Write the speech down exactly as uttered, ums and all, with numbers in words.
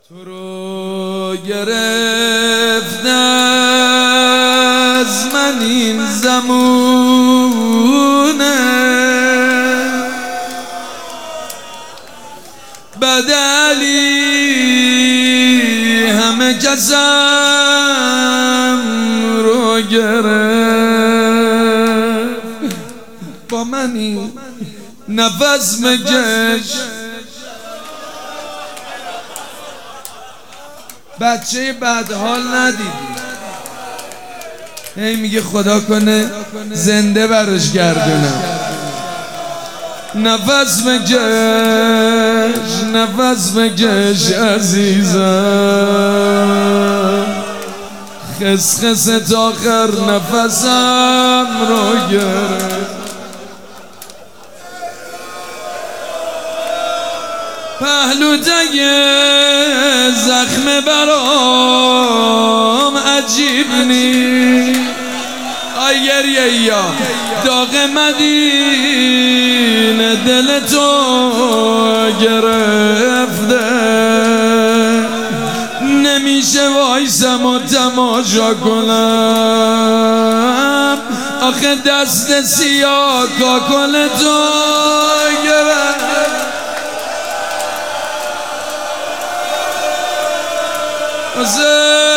تو رو گرفت از من این زمونه، بدلی همه کسم رو گرفت. با منی نفس مکش، بچه بد حال ندیدی، هی میگه خدا کنه زنده براش گردونم. نفس مکش نفس مکش عزیزم، خس خس تا آخر نفسم رو گرفت. پهلو تگ زخم برام عجیب نی، آی گریه یا داغ مدینه دل تو گرفته، نمیشه وایسم و تماشا کنم، آخه دست سیاه کاکل تو گرفت. Was